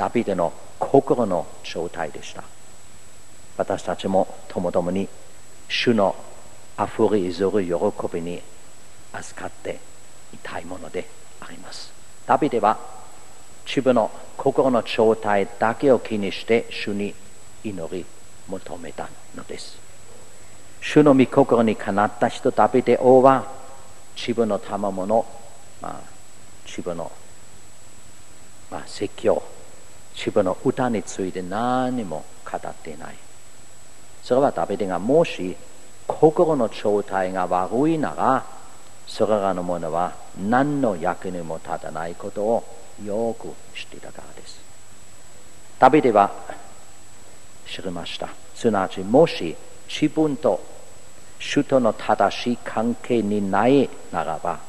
ダビデの心の状態でした。私たちもともともに主のあふれいずる喜びに預かっていたいものであります。ダビデは自分の心の状態だけを気にして主に祈り求めたのです。主の御心にかなった人ダビデ王は自分の賜物、自分の、説教、自分の歌について何も語っていない。それはダビデがもし心の状態が悪いなら、それらのものは何の役にも立たないことをよく知っていたからです。ダビデは知りました。すなわちもし自分と主との正しい関係にないならば、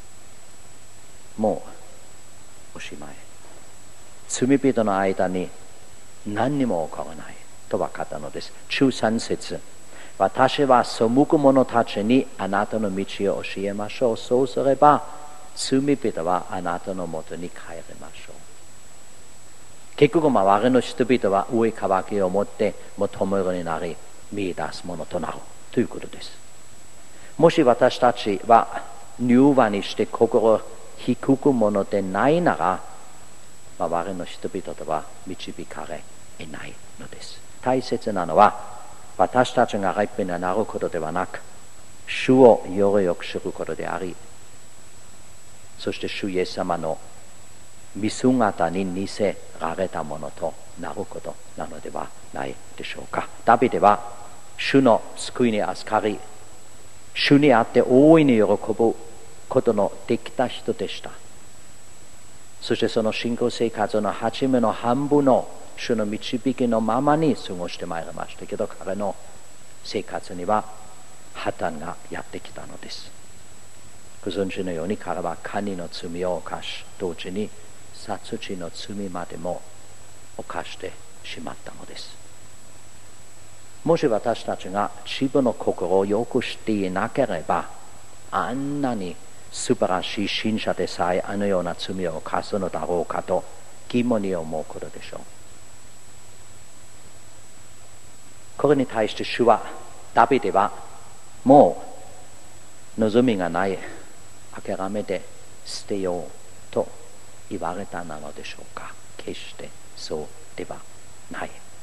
もうおしまい。罪人の間に何にも起こらないと分かったのです。13節、私は背く者たちにあなたの道を教えましょう。そうすれば罪人はあなたのもとに帰りましょう。結局周りの人々は上かきを持って求めるようになり、見出すものとなるということです。もし私たちは柔和にして心を低くものでないなら、周りの人々とは導かれないのです。大切なのは私たちが立派になることではなく、主をよりよく知ることであり、そして主イエス様の見姿に似せられたものとなることなのではないでしょうか。ダビデは主の救いに預かり、主にあって大いに喜ぶことのできた人でした。そしてその信仰生活の初めの半分の主の導きのままに過ごしてまいりましたけど、彼の生活には破綻がやってきたのです。ご存知のように彼は姦淫の罪を犯し、同時に殺人の罪までも犯してしまったのです。もし私たちが自分の心をよく知っていなければ、あんなに素晴らしい信者でさえあのような罪を犯すのだろうかと疑問に思うことでしょう。これに対して主は、ダビデはもう望みがない、諦めて捨てようと言われたなのでしょうか。決してそうではない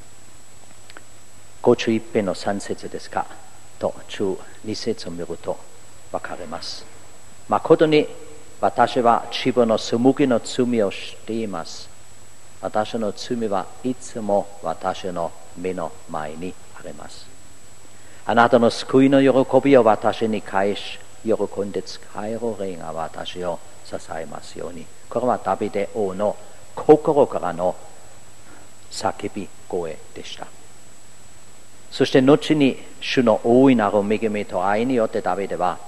。51編の3節ですかと12節を見ると分かります。誠に私は自分の背きの罪を知っています。私の罪はいつも私の目の前にあります。あなたの救いの喜びを私に返し、喜んで使える霊が私を支えますように。これはダビデ王の心からの叫び声でした。そして後に主の大いなる恵みと愛によってダビデは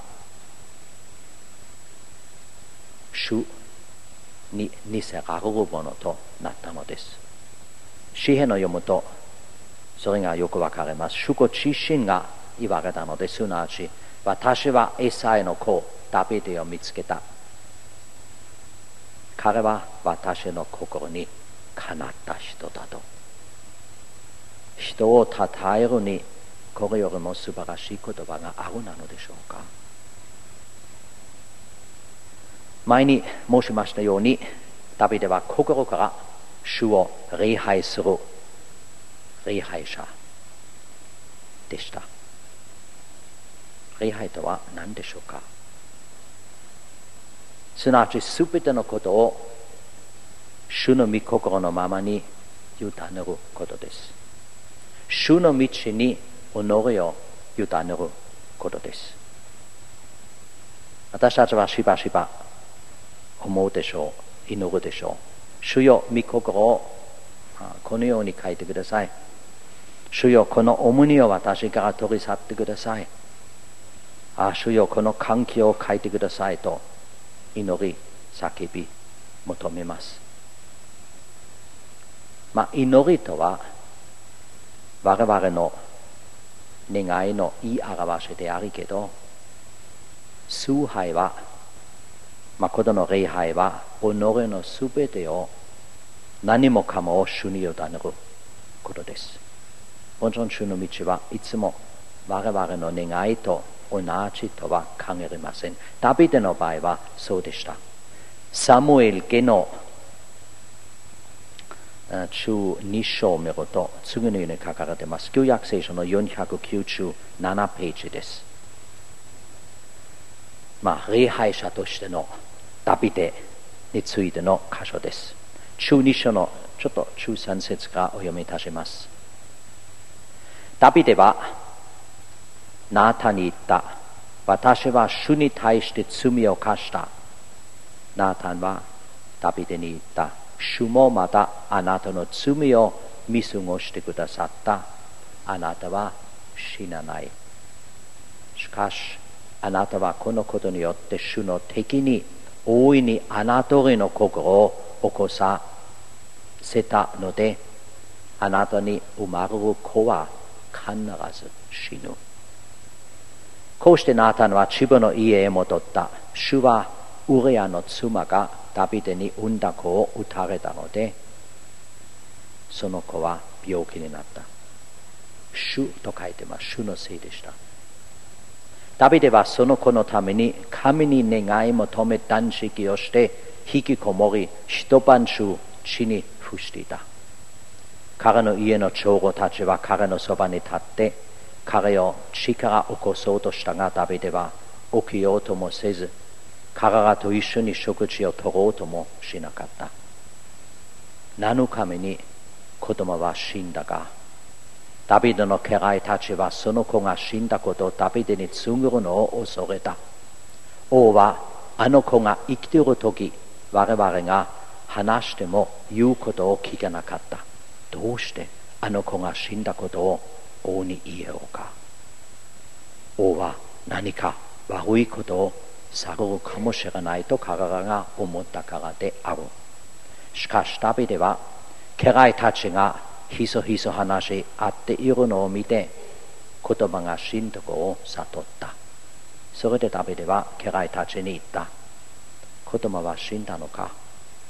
主に似せられるものとなったのです。詩篇を読むとそれがよくわかります。主ご自身が言われたのです。すなわち私はエサイの子ダビデを見つけた。彼は私の心にかなった人だと。人を称えるにこれよりも素晴らしい言葉があるなのでしょうか。前に申しましたように、ダビデは心から主を礼拝する礼拝者でした。礼拝とは何でしょうか。すなわちすべてのことを主の御心のままに委ねることです。主の道に己を委ねることです。私たちはしばしば思うでしょう、祈るでしょう。主よ、御心をこのように書いてください。主よ、この重荷を私から取り去ってください。主よ、この環境を書いてくださいと祈り、叫び、求めます。祈りとは我々の願いの言い表しであるけど、崇拝は、誠の礼拝は己のすべてを何もかもを主に委ねることです。もちろん主の道はいつも我々の願いと同じとは限りません。ダビデの場合はそうでした。サムエル記の12章を見ると次のように書かれています。旧約聖書の497ページです。礼拝者としてのダビデについての箇所です。12章のちょっと中3節からお読みいたします。ダビデはナータンに言った。私は主に対して罪を犯した。ナータンはダビデに言った。主もまたあなたの罪を見過ごしてくださった。あなたは死なない。しかしあなたはこのことによって主の敵に大いに侮りの心を起こさせたので、あなたに生まれる子は必ず死ぬ。こうしてナータンは自分の家へ戻った。主はウリアの妻がダビデに産んだ子を撃たれたので、その子は病気になった。主と書いてます。主のせいでした。ダビデはその子のために神に願い求め断食をして引きこもり、一晩中地に伏していた。彼の家の長老たちは彼のそばに立って彼を地から起こそうとしたが、ダビデは起きようともせず、彼らと一緒に食事をとろうともしなかった。7日目に子供は死んだが、ダビデの家来たちはその子が死んだことをダビデに告ぐるのを恐れた。王はあの子が生きているとき、我々が話しても言うことを聞かなかった。どうしてあの子が死んだことを王に言えようか。王は何か悪いことをされるかもしれないと彼らが思ったからである。しかしダビデは家来たちがひそひそ話し合っているのを見て、言葉が死んだ子を悟った。それでダビデは家来たちに言った。子供は死んだのか。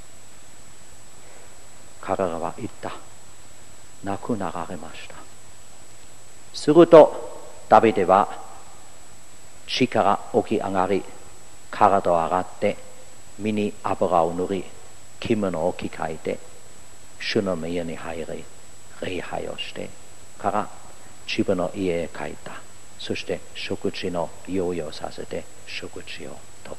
彼らは言った。亡くなられました。するとダビデは地から起き上がり、体を洗って身に油を塗り、着物を着替えて主の宮に入り、礼拝をしてから自分の家へ帰った。そして食事の用意をさせて食事をとった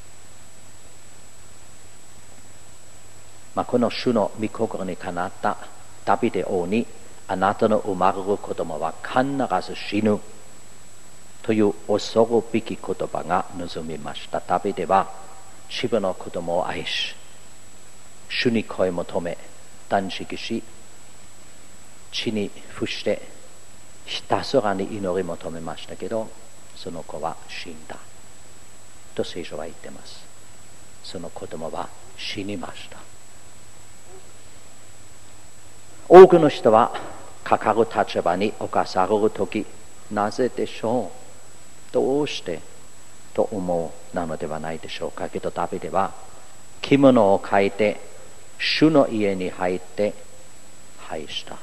。この主の御心にかなったダビデ王に、あなたの生まれる子供は必ず死ぬという恐るべき言葉が望みました。ダビデは自分の子供を愛し、主に声求め断食し、地に伏してひたすらに祈り求めましたけど、その子は死んだと聖書は言っています。その子供は死にました。多くの人はかかる立場に侵されるとき、なぜでしょう、どうしてと思うなのではないでしょうか。けどダビデは着物を変えて主の家に入って礼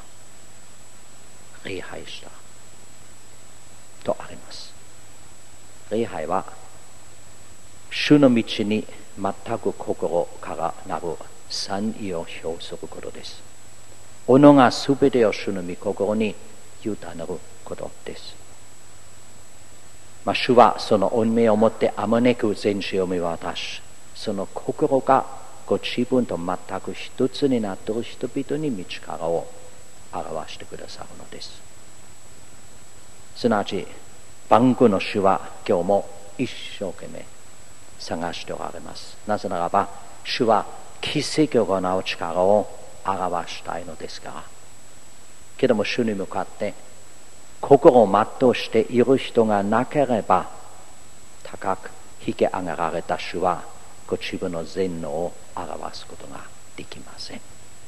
拝したとあります。礼拝は主の道に全く心からなる賛意を表することです。己がすべてを主の御心に委ねることです。主はその恩命をもってあまねく全地を見渡し、その心がご自分と全く一つになっている人々に道からを表してくださるのです。すなわち万軍の主は今日も一生懸命探しておられます。なぜならば主は奇跡を行う力を表したいのですから。けども主に向かって心を全うしている人がなければ、高く引き上げられた主はご自分の全能を表すことができません。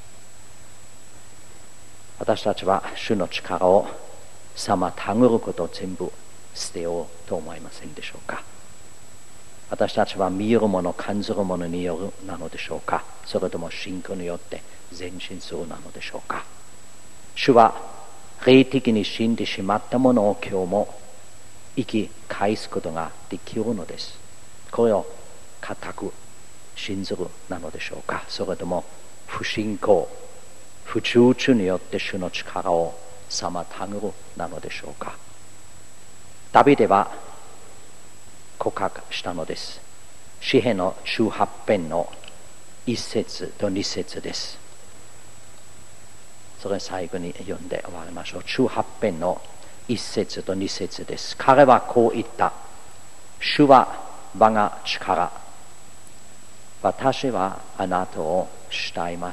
私たちは主の力を妨げることを全部捨てようと思いませんでしょうか。 私たちは見るもの、感じるものによるなのでしょうか、それとも信仰によって前進するなのでしょうか。主は霊的に死んでしまったものを今日も生き返すことができるのです。これを固く信ずるなのでしょうか、それとも不信仰、不集中によって主の力を妨ぐるなのでしょうか。ダビデは告白したのです。詩篇の18編の1節と2節です。それ最後に読んで終わりましょう。18編の1節と2節です。彼はこう言った。主は我が力、私はあなたを慕います。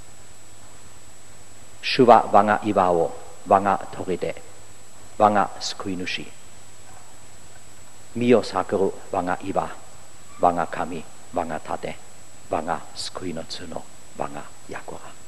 主は我が岩を、我が砦、我が救い主、身を避る我が岩、我が神、我が盾、我が救いの角、我が櫓。